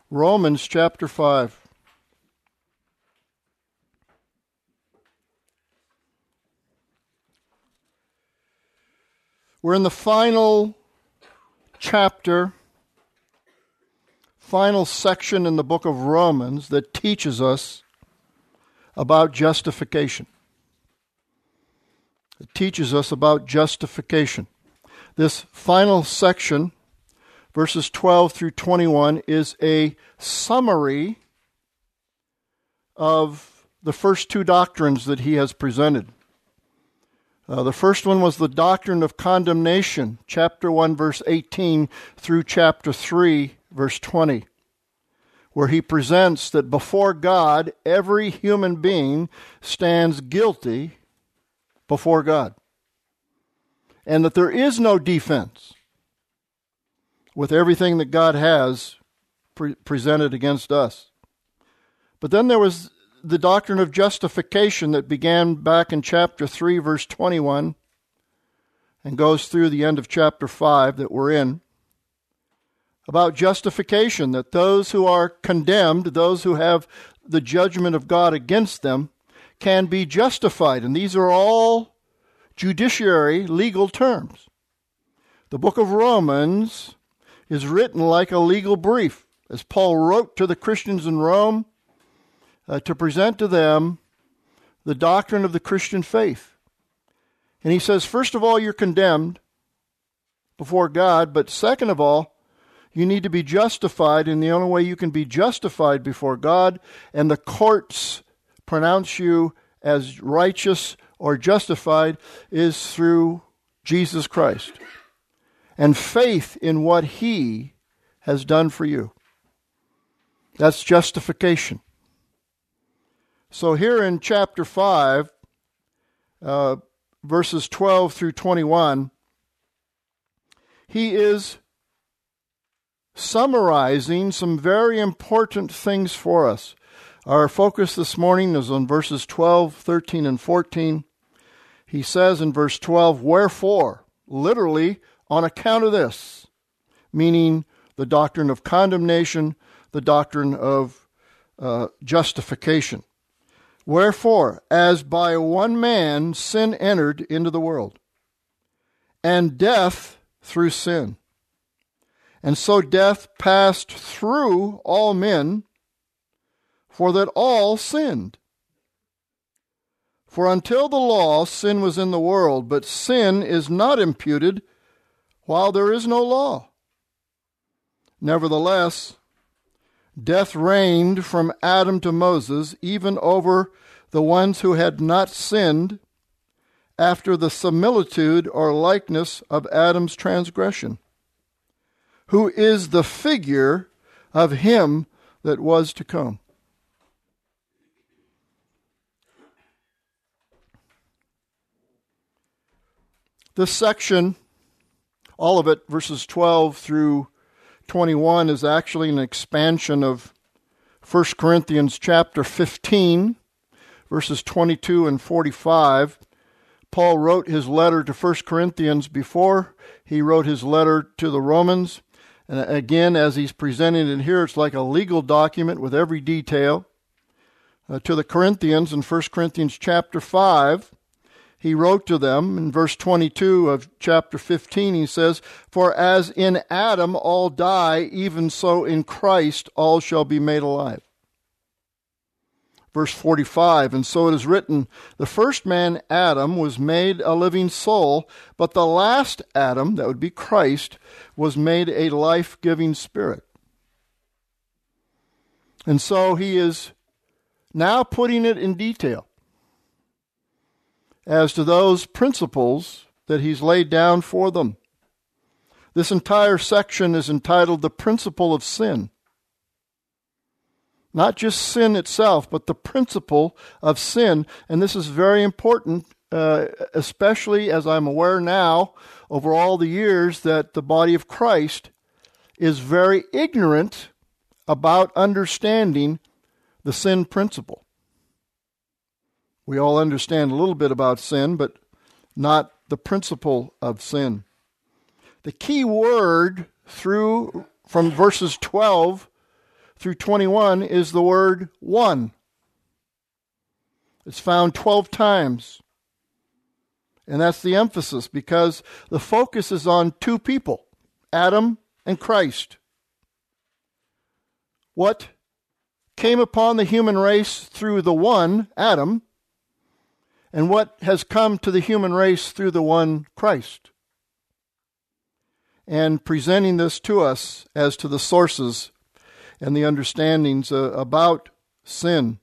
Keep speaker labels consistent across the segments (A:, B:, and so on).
A: Romans chapter 5. We're in the final chapter, final section in the book of Romans that teaches us about justification. It teaches us about justification. This final section, verses 12 through 21, is a summary of the first two doctrines that he has presented. The first one was the doctrine of condemnation, chapter 1, verse 18 through chapter 3, verse 20, where he presents that before God, every human being stands guilty before God, and that there is no defense with everything that God has presented against us. But then there was the doctrine of justification that began back in chapter 3, verse 21, and goes through the end of chapter 5 that we're in, about justification, that those who are condemned, those who have the judgment of God against them, can be justified. And these are all judiciary, legal terms. The book of Romans is written like a legal brief, as Paul wrote to the Christians in Rome, to present to them the doctrine of the Christian faith. And he says, first of all, you're condemned before God, but second of all, you need to be justified, and the only way you can be justified before God and the courts pronounce you as righteous or justified is through Jesus Christ and faith in what he has done for you. That's justification. So here in chapter 5, verses 12 through 21, he is summarizing some very important things for us. Our focus this morning is on verses 12, 13, and 14. He says in verse 12, wherefore, literally, on account of this, meaning the doctrine of condemnation, the doctrine of justification. Wherefore, as by one man sin entered into the world, and death through sin. And so death passed through all men, for that all sinned. For until the law, sin was in the world, but sin is not imputed while there is no law. Nevertheless, death reigned from Adam to Moses, even over the ones who had not sinned, after the similitude or likeness of Adam's transgression, who is the figure of him that was to come. This section, all of it, verses 12 through 21, is actually an expansion of 1 Corinthians chapter 15, verses 22 and 45. Paul wrote his letter to 1 Corinthians before he wrote his letter to the Romans. And again, as he's presenting it here, it's like a legal document with every detail. To the Corinthians in 1 Corinthians chapter 5, he wrote to them in verse 22 of chapter 15, he says, for as in Adam all die, even so in Christ all shall be made alive. Verse 45, and so it is written, the first man, Adam, was made a living soul, but the last Adam, that would be Christ, was made a life-giving spirit. And so he is now putting it in detail as to those principles that he's laid down for them. This entire section is entitled The Principle of Sin. Not just sin itself, but the principle of sin. And this is very important, especially as I'm aware now, over all the years, that the body of Christ is very ignorant about understanding the sin principle. We all understand a little bit about sin, but not the principle of sin. The key word from verses 12 through 21 is the word one. It's found 12 times. And that's the emphasis, because the focus is on two people, Adam and Christ. What came upon the human race through the one, Adam, and what has come to the human race through the one, Christ. And presenting this to us as to the sources and the understandings about sin.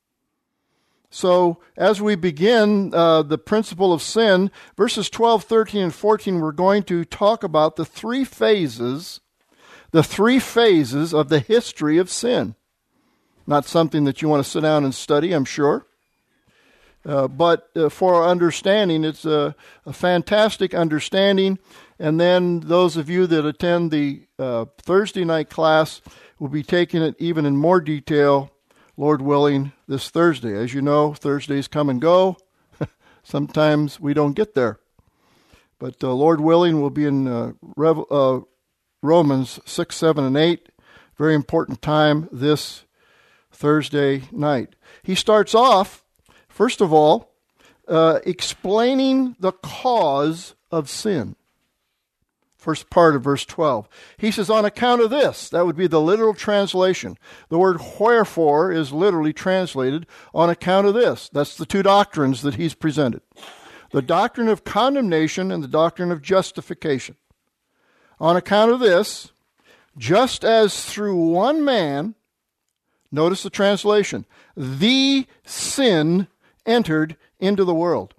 A: So as we begin the principle of sin, verses 12, 13, and 14, we're going to talk about the three phases of the history of sin. Not something that you want to sit down and study, I'm sure. But for our understanding, it's a fantastic understanding. And then those of you that attend the Thursday night class will be taking it even in more detail, Lord willing, this Thursday. As you know, Thursdays come and go. Sometimes we don't get there. But Lord willing, we'll be in Romans 6, 7, and 8. Very important time this Thursday night. He starts off, first of all, explaining the cause of sin. First part of verse 12. He says, on account of this, that would be the literal translation. The word wherefore is literally translated on account of this. That's the two doctrines that he's presented. The doctrine of condemnation and the doctrine of justification. On account of this, just as through one man, notice the translation, the sin entered into the world.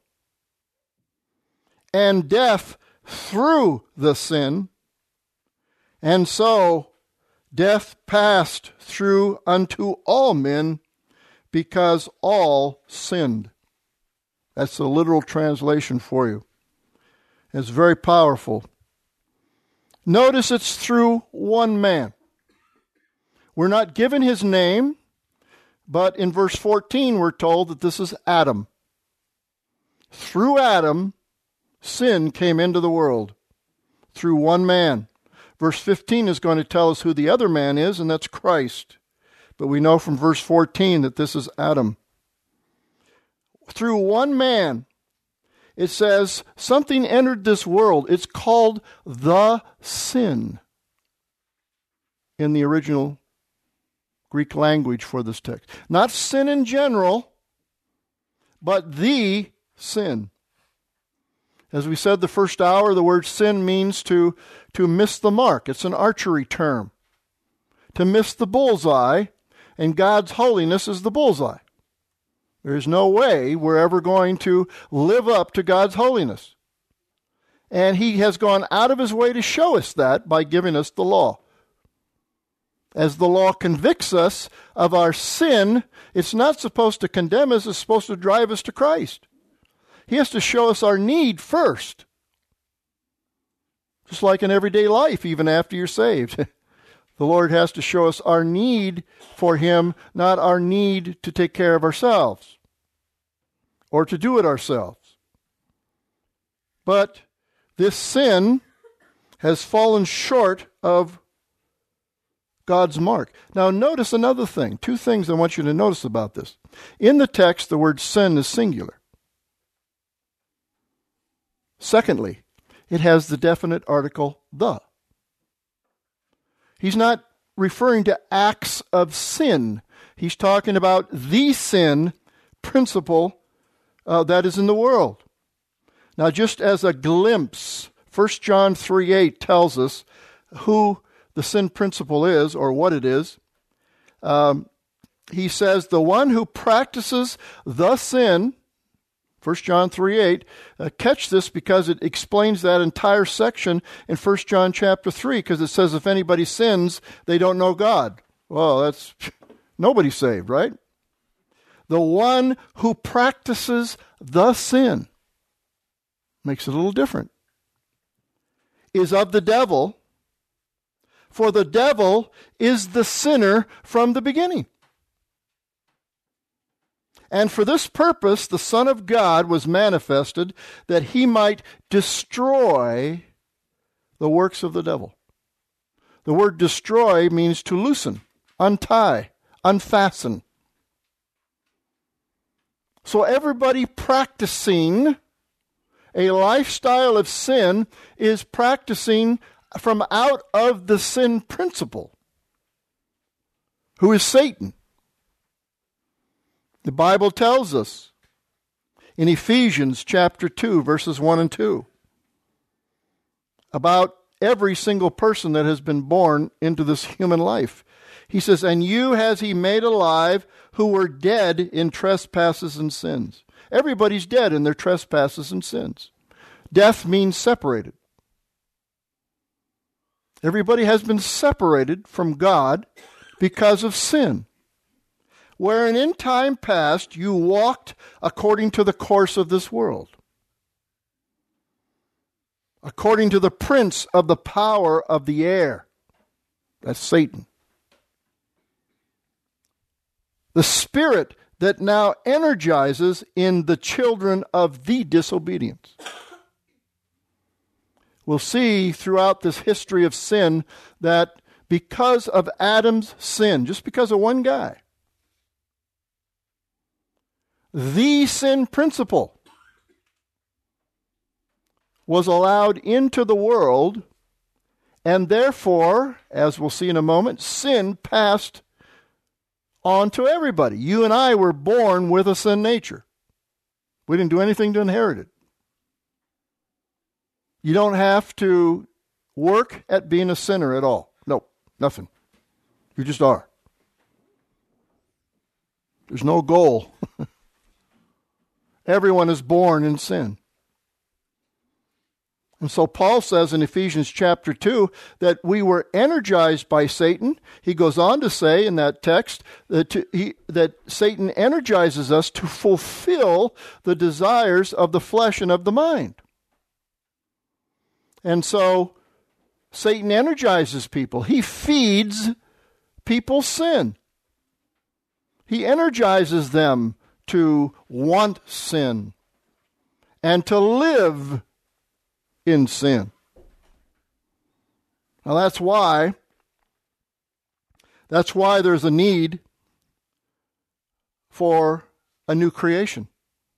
A: And death through the sin, and so death passed through unto all men, because all sinned. That's the literal translation for you. It's very powerful. Notice it's through one man. We're not given his name, but in verse 14 we're told that this is Adam. Through Adam, sin came into the world through one man. Verse 15 is going to tell us who the other man is, and that's Christ. But we know from verse 14 that this is Adam. Through one man, it says something entered this world. It's called the sin in the original Greek language for this text. Not sin in general, but the sin. As we said the first hour, the word sin means to miss the mark. It's an archery term. To miss the bullseye, and God's holiness is the bullseye. There's no way we're ever going to live up to God's holiness. And he has gone out of his way to show us that by giving us the law. As the law convicts us of our sin, it's not supposed to condemn us, it's supposed to drive us to Christ. He has to show us our need first. Just like in everyday life, even after you're saved. The Lord has to show us our need for him, not our need to take care of ourselves or to do it ourselves. But this sin has fallen short of God's mark. Now notice another thing. Two things I want you to notice about this. In the text, the word sin is singular. Secondly, it has the definite article the. He's not referring to acts of sin. He's talking about the sin principle that is in the world. Now, just as a glimpse, 1 John 3:8 tells us who the sin principle is, or what it is. He says, the one who practices the sin, 1 John 3:8, catch this because it explains that entire section in 1 John chapter 3, because it says if anybody sins, they don't know God. Well, that's nobody saved, right? The one who practices the sin, makes it a little different, is of the devil, for the devil is the sinner from the beginning. And for this purpose, the Son of God was manifested, that he might destroy the works of the devil. The word destroy means to loosen. untie, unfasten. So everybody practicing a lifestyle of sin is practicing from out of the sin principle, who is Satan. The Bible tells us in Ephesians chapter 2, verses 1 and 2, about every single person that has been born into this human life. He says, "And you has he made alive who were dead in trespasses and sins." Everybody's dead in their trespasses and sins. Death means separated. Everybody has been separated from God because of sin. Wherein in time past you walked according to the course of this world, according to the prince of the power of the air. That's Satan. The spirit that now energizes in the children of the disobedience. We'll see throughout this history of sin that because of Adam's sin, just because of one guy, the sin principle was allowed into the world, and therefore, as we'll see in a moment, sin passed on to everybody. You and I were born with a sin nature. We didn't do anything to inherit it. You don't have to work at being a sinner at all. No, nothing. You just are. There's no goal. Everyone is born in sin. And so Paul says in Ephesians chapter 2 that we were energized by Satan. He goes on to say in that text that Satan energizes us to fulfill the desires of the flesh and of the mind. And so Satan energizes people. He feeds people's sin. He energizes them to want sin and to live in sin. Now that's why there's a need for a new creation.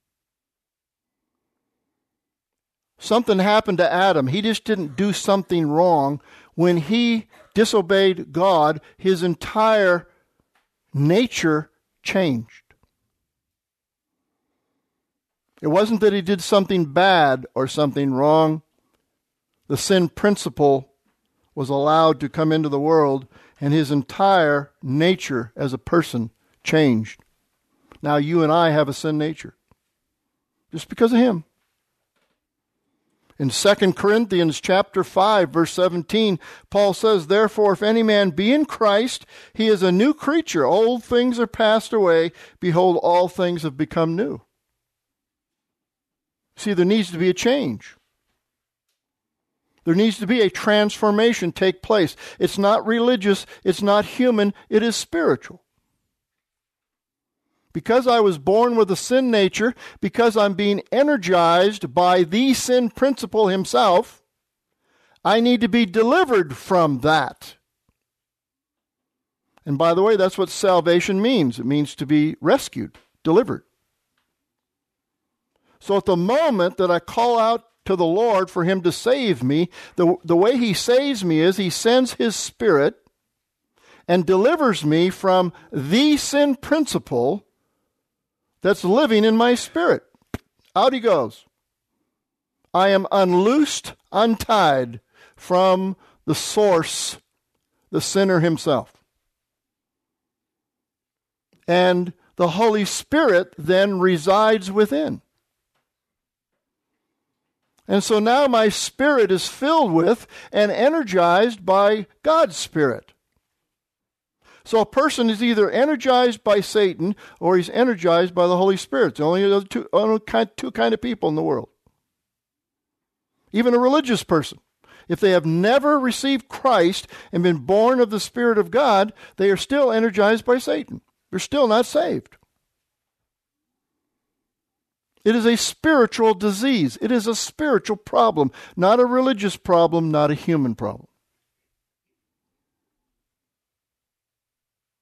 A: Something happened to Adam. He just didn't do something wrong. When he disobeyed God, his entire nature changed. It wasn't that he did something bad or something wrong. The sin principle was allowed to come into the world, and his entire nature as a person changed. Now you and I have a sin nature, just because of him. In 2 Corinthians chapter 5, verse 17, Paul says, "Therefore, if any man be in Christ, he is a new creature. Old things are passed away. Behold, all things have become new." See, there needs to be a change. There needs to be a transformation take place. It's not religious. It's not human. It is spiritual. Because I was born with a sin nature, because I'm being energized by the sin principle himself, I need to be delivered from that. And by the way, that's what salvation means. It means to be rescued, delivered. So at the moment that I call out to the Lord for him to save me, the way he saves me is he sends his Spirit and delivers me from the sin principle that's living in my spirit. Out he goes. I am unloosed, untied from the source, the sinner himself. And the Holy Spirit then resides within. And so now my spirit is filled with and energized by God's Spirit. So a person is either energized by Satan or he's energized by the Holy Spirit. It's only two kind of people in the world. Even a religious person. If they have never received Christ and been born of the Spirit of God, they are still energized by Satan. They're still not saved. It is a spiritual disease. It is a spiritual problem, not a religious problem, not a human problem.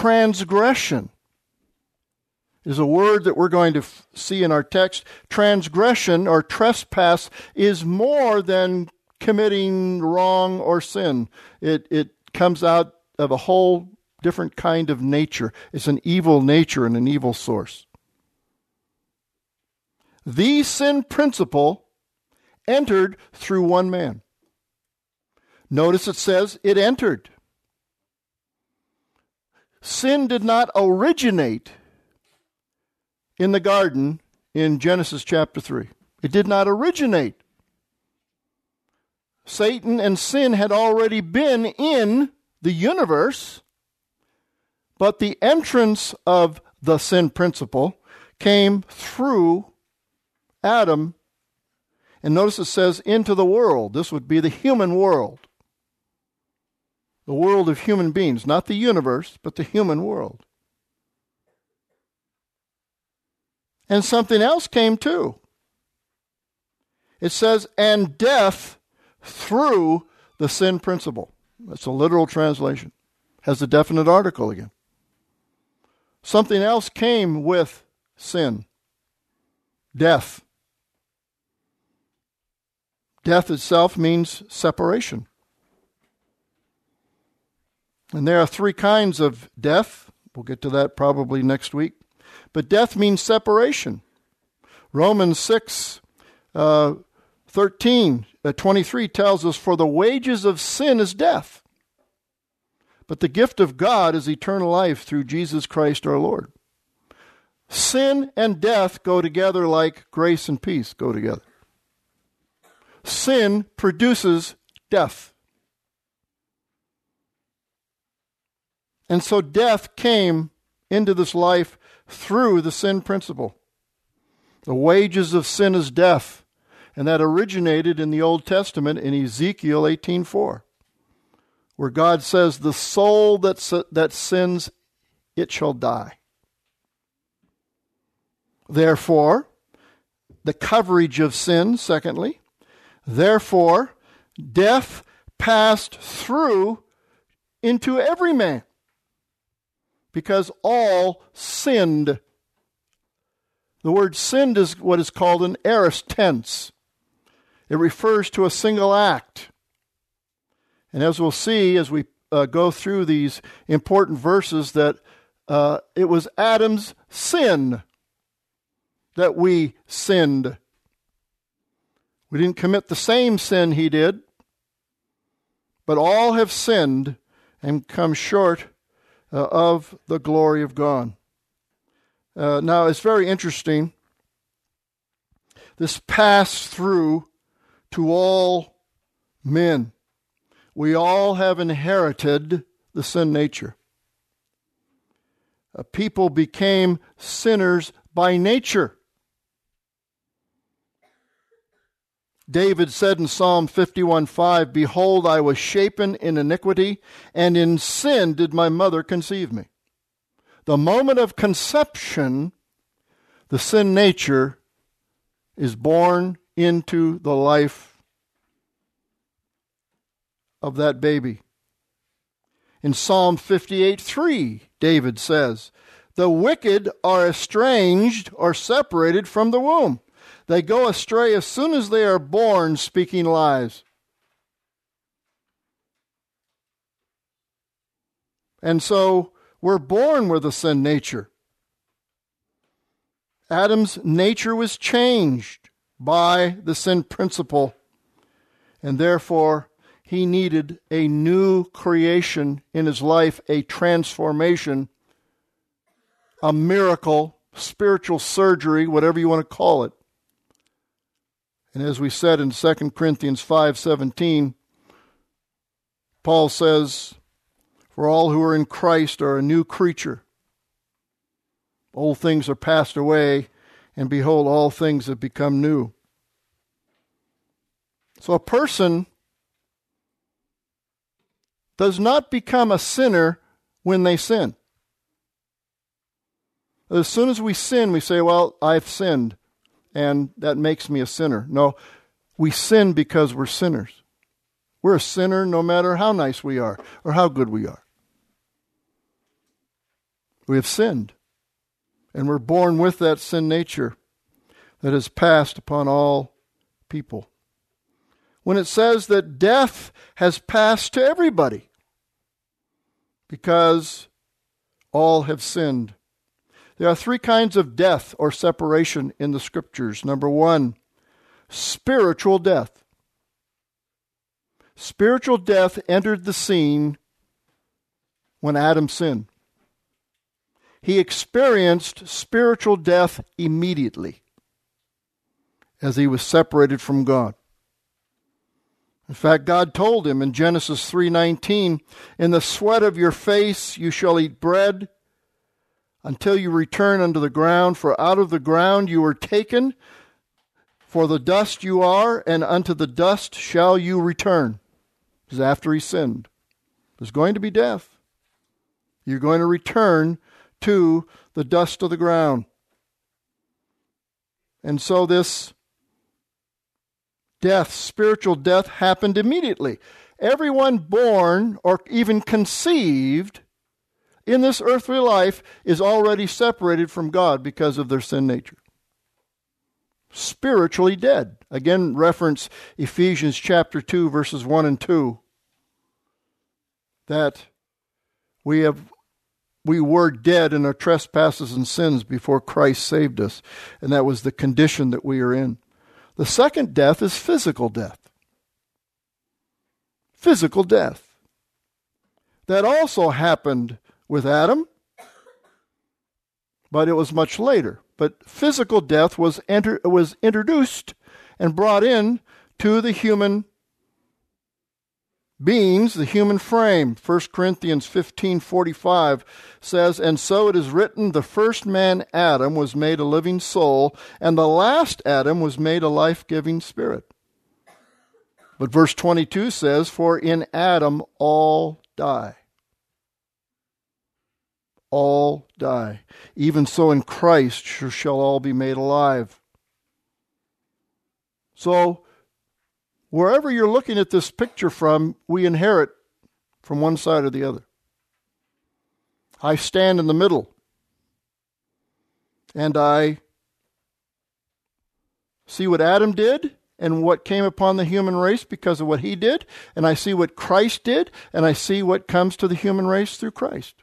A: Transgression is a word that we're going to see in our text. Transgression or trespass is more than committing wrong or sin. It comes out of a whole different kind of nature. It's an evil nature and an evil source. The sin principle entered through one man. Notice it says it entered. Sin did not originate in the garden in Genesis chapter 3. It did not originate. Satan and sin had already been in the universe, but the entrance of the sin principle came through Adam. And notice it says into the world. This would be the human world. The world of human beings. Not the universe, but the human world. And something else came too. It says, and death through the sin principle. That's a literal translation. Has a definite article again. Something else came with sin. Death. Death itself means separation. And there are three kinds of death. We'll get to that probably next week. But death means separation. Romans 6, 23 tells us, for the wages of sin is death, but the gift of God is eternal life through Jesus Christ our Lord. Sin and death go together like grace and peace go together. Sin produces death. And so death came into this life through the sin principle. The wages of sin is death. And that originated in the Old Testament in Ezekiel 18:4, where God says, the soul that sins, it shall die. Therefore, the coverage of sin, secondly, therefore, death passed through into every man, because all sinned. The word sinned is what is called an aorist tense. It refers to a single act. And as we'll see as we go through these important verses, that it was Adam's sin that we sinned. We didn't commit the same sin he did, but all have sinned and come short of the glory of God. Now, it's very interesting. This passed through to all men. We all have inherited the sin nature. People became sinners by nature. David said in Psalm 51:5, behold, I was shapen in iniquity, and in sin did my mother conceive me. The moment of conception, the sin nature is born into the life of that baby. In Psalm 58:3, David says, the wicked are estranged or separated from the womb. They go astray as soon as they are born, speaking lies. And so we're born with a sin nature. Adam's nature was changed by the sin principle, and therefore he needed a new creation in his life, a transformation, a miracle, spiritual surgery, whatever you want to call it. And as we said in 2 Corinthians 5:17, Paul says, for all who are in Christ are a new creature. Old things are passed away, and behold, all things have become new. So a person does not become a sinner when they sin. As soon as we sin, we say, well, I've sinned, and that makes me a sinner. No, we sin because we're sinners. We're a sinner no matter how nice we are or how good we are. We have sinned, and we're born with that sin nature that is passed upon all people. When it says that death has passed to everybody because all have sinned. There are three kinds of death or separation in the Scriptures. Number one, spiritual death. Spiritual death entered the scene when Adam sinned. He experienced spiritual death immediately as he was separated from God. In fact, God told him in Genesis 3:19, "In the sweat of your face you shall eat bread until you return unto the ground, for out of the ground you were taken, for the dust you are, and unto the dust shall you return." This is after he sinned. There's going to be death. You're going to return to the dust of the ground. And so this death, spiritual death, happened immediately. Everyone born or even conceived in this earthly life is already separated from God because of their sin nature. Spiritually dead. Again, reference Ephesians chapter 2, verses 1 and 2. That we were dead in our trespasses and sins before Christ saved us. And that was the condition that we are in. The second death is physical death. Physical death. That also happened with Adam, but it was much later. But physical death was introduced and brought in to the human beings, the human frame. 1 Corinthians 15:45 says, "And so it is written, the first man, Adam, was made a living soul, and the last Adam was made a life-giving spirit." But verse 22 says, "For in Adam all die." All die. Even so in Christ shall all be made alive. So, wherever you're looking at this picture from, we inherit from one side or the other. I stand in the middle, and I see what Adam did and what came upon the human race because of what he did, and I see what Christ did, and I see what comes to the human race through Christ.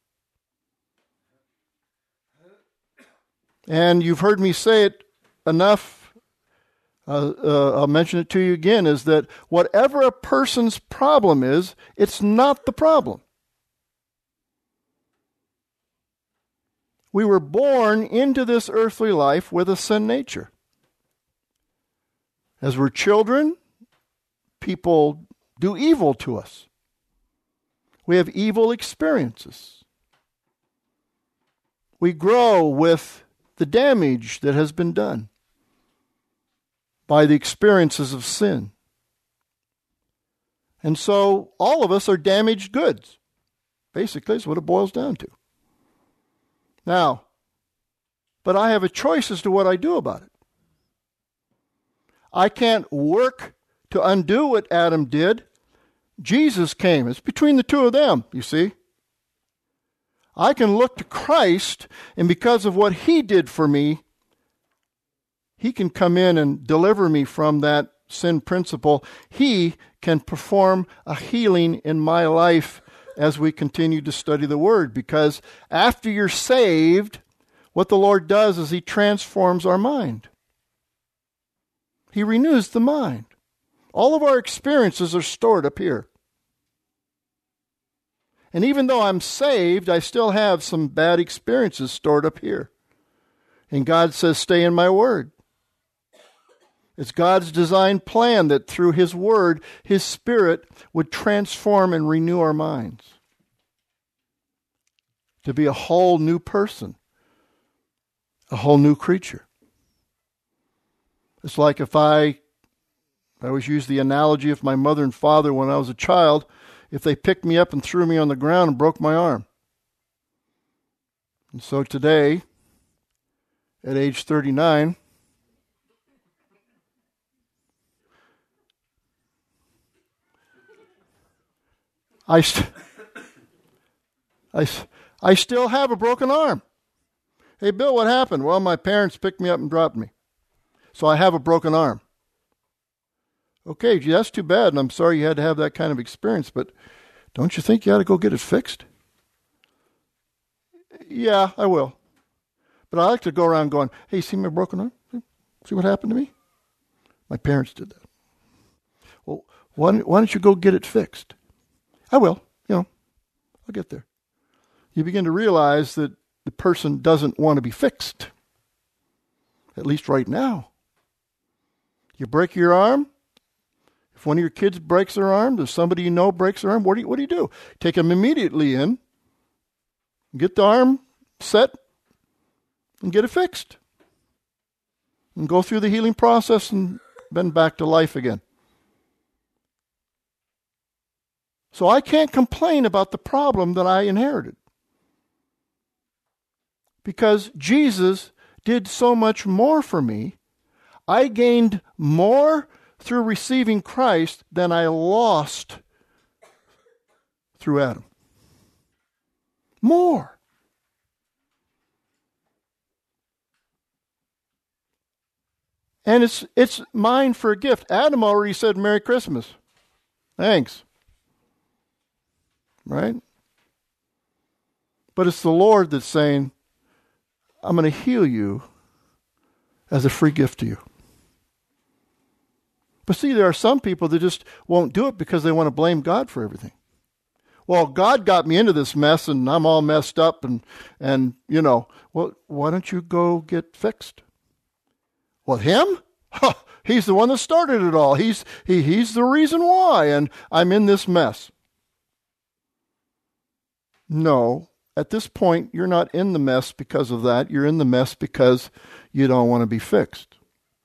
A: And you've heard me say it enough. I'll mention it to you again, is that whatever a person's problem is, it's not the problem. We were born into this earthly life with a sin nature. As we're children, people do evil to us. We have evil experiences. We grow with the damage that has been done by the experiences of sin. And so all of us are damaged goods. Basically, is what it boils down to. Now, but I have a choice as to what I do about it. I can't work to undo what Adam did. Jesus came. It's between the two of them, you see. I can look to Christ, and because of what he did for me, he can come in and deliver me from that sin principle. He can perform a healing in my life as we continue to study the Word. Because after you're saved, what the Lord does is he transforms our mind. He renews the mind. All of our experiences are stored up here. And even though I'm saved, I still have some bad experiences stored up here. And God says, stay in my Word. It's God's designed plan that through his Word, his Spirit would transform and renew our minds to be a whole new person, a whole new creature. It's like if I always use the analogy of my mother and father when I was a child, if they picked me up and threw me on the ground and broke my arm. And so today, at age 39, I I still have a broken arm. Hey, Bill, what happened? Well, my parents picked me up and dropped me. So I have a broken arm. Okay, gee, that's too bad, and I'm sorry you had to have that kind of experience, but don't you think you ought to go get it fixed? Yeah, I will. But I like to go around going, hey, see my broken arm? See what happened to me? My parents did that. Well, why don't you go get it fixed? I will. I'll get there. You begin to realize that the person doesn't want to be fixed, at least right now. You break your arm. If one of your kids breaks their arm, there's somebody you know breaks their arm, what do you do? Take them immediately in, get the arm set, and get it fixed. And go through the healing process and then back to life again. So I can't complain about the problem that I inherited. Because Jesus did so much more for me. I gained more through receiving Christ than I lost through Adam. More. And it's mine for a gift. Adam already said Merry Christmas. Thanks. Right? But it's the Lord that's saying, I'm going to heal you as a free gift to you. But see, there are some people that just won't do it because they want to blame God for everything. Well, God got me into this mess and I'm all messed up and well, why don't you go get fixed? Well, him? Huh, he's the one that started it all. He's the reason why, and I'm in this mess. No, at this point, you're not in the mess because of that. You're in the mess because you don't want to be fixed.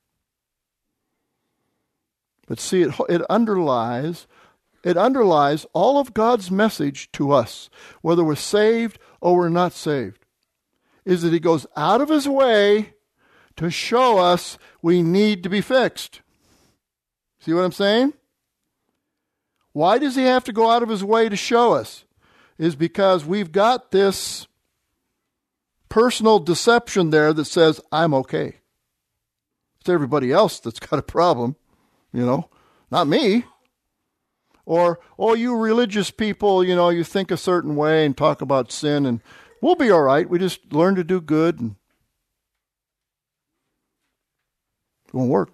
A: But see, it underlies all of God's message to us, whether we're saved or we're not saved, is that he goes out of his way to show us we need to be fixed. See what I'm saying? Why does he have to go out of his way to show us? Is because we've got this personal deception there that says, I'm okay. It's everybody else that's got a problem. Not me. Or, you religious people, you think a certain way and talk about sin and we'll be all right. We just learn to do good and it won't work.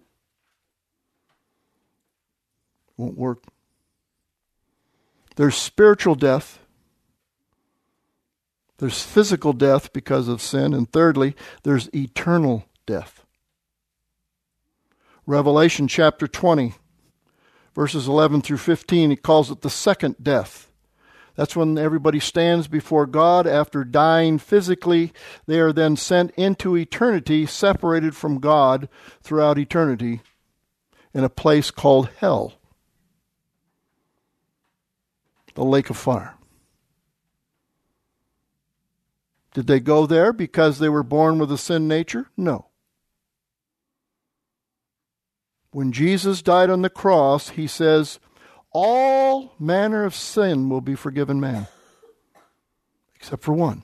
A: It won't work. There's spiritual death. There's physical death because of sin. And thirdly, there's eternal death. Revelation chapter 20, verses 11 through 15, he calls it the second death. That's when everybody stands before God after dying physically. They are then sent into eternity, separated from God throughout eternity in a place called hell, the lake of fire. Did they go there because they were born with a sin nature? No. When Jesus died on the cross, he says, all manner of sin will be forgiven man, except for one.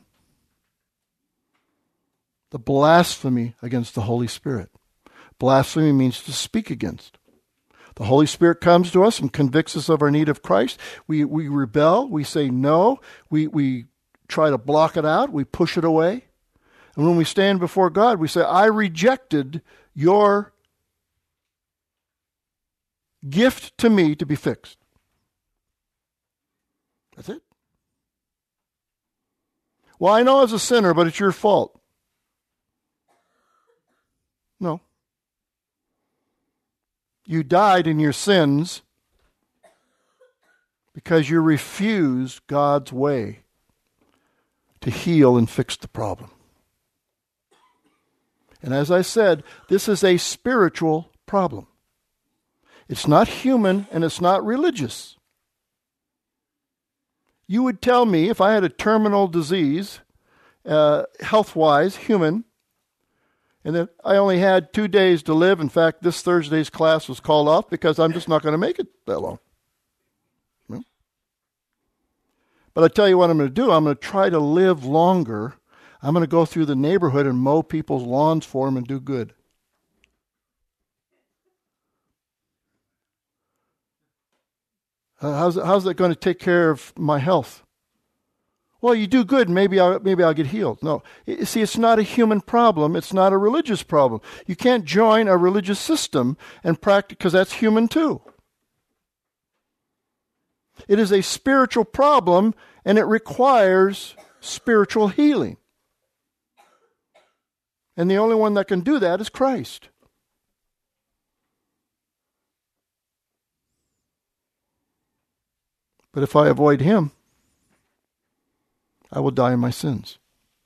A: The blasphemy against the Holy Spirit. Blasphemy means to speak against. The Holy Spirit comes to us and convicts us of our need of Christ. We rebel. We say no. We try to block it out. We push it away. And when we stand before God, we say, I rejected your gift to me to be fixed. That's it. Well, I know I was a sinner, but it's your fault. No. You died in your sins because you refused God's way to heal and fix the problem. And as I said, this is a spiritual problem. It's not human and it's not religious. You would tell me if I had a terminal disease, health-wise, human, and that I only had 2 days to live. In fact, this Thursday's class was called off because I'm just not going to make it that long. But I tell you what I'm going to do. I'm going to try to live longer. I'm going to go through the neighborhood and mow people's lawns for them and do good. How's that going to take care of my health? Well, you do good, maybe I'll get healed. No, see, it's not a human problem. It's not a religious problem. You can't join a religious system and practice, because that's human too. It is a spiritual problem, and it requires spiritual healing. And the only one that can do that is Christ. But if I avoid him, I will die in my sins.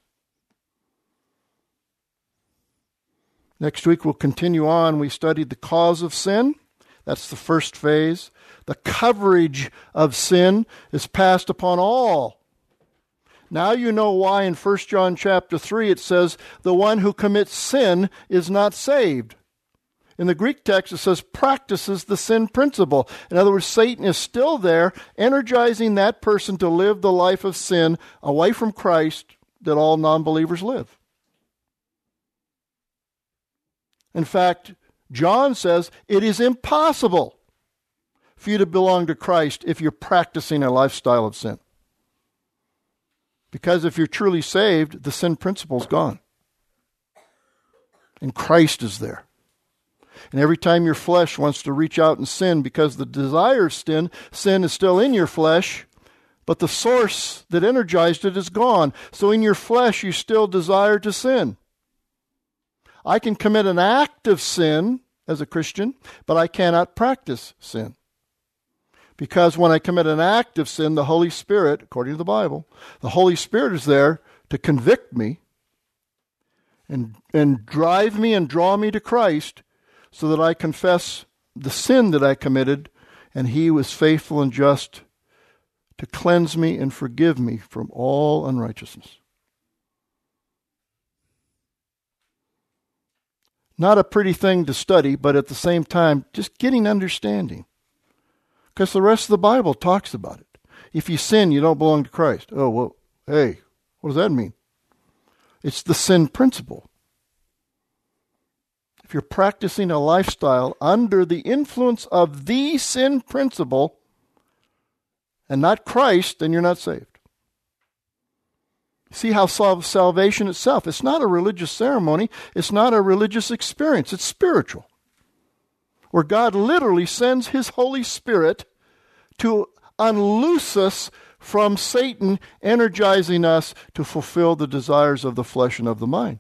A: Next week we'll continue on. We studied the cause of sin. That's the first phase. The coverage of sin is passed upon all. Now you know why in 1 John chapter 3 it says, the one who commits sin is not saved. In the Greek text, it says, practices the sin principle. In other words, Satan is still there, energizing that person to live the life of sin away from Christ that all non-believers live. In fact, John says it is impossible for you to belong to Christ if you're practicing a lifestyle of sin. Because if you're truly saved, the sin principle is gone. And Christ is there. And every time your flesh wants to reach out and sin because the desire of sin is still in your flesh, but the source that energized it is gone. So in your flesh, you still desire to sin. I can commit an act of sin as a Christian, but I cannot practice sin. Because when I commit an act of sin, the Holy Spirit, according to the Bible, the Holy Spirit is there to convict me and drive me and draw me to Christ, so that I confess the sin that I committed, and he was faithful and just to cleanse me and forgive me from all unrighteousness. Not a pretty thing to study, but at the same time, just getting understanding. Because the rest of the Bible talks about it. If you sin, you don't belong to Christ. Oh, well, hey, what does that mean? It's the sin principle. If you're practicing a lifestyle under the influence of the sin principle and not Christ, then you're not saved. See how salvation itself, it's not a religious ceremony, it's not a religious experience, it's spiritual. Where God literally sends his Holy Spirit to unloose us from Satan, energizing us to fulfill the desires of the flesh and of the mind.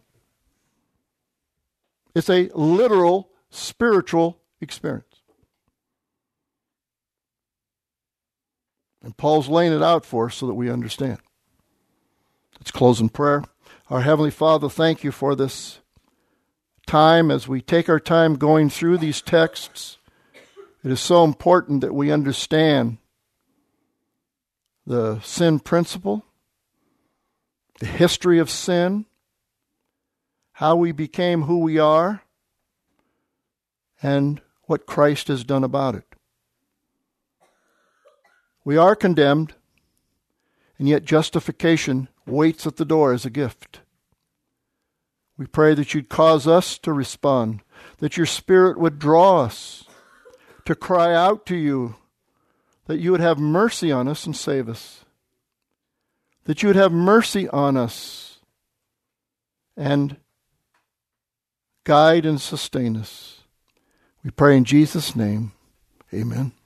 A: It's a literal spiritual experience. And Paul's laying it out for us so that we understand. Let's close in prayer. Our Heavenly Father, thank you for this time as we take our time going through these texts. It is so important that we understand the sin principle, the history of sin, how we became who we are, and what Christ has done about it. We are condemned, and yet justification waits at the door as a gift. We pray that you'd cause us to respond, that your Spirit would draw us to cry out to you, that you would have mercy on us and save us, that you would have mercy on us and guide and sustain us. We pray in Jesus' name. Amen.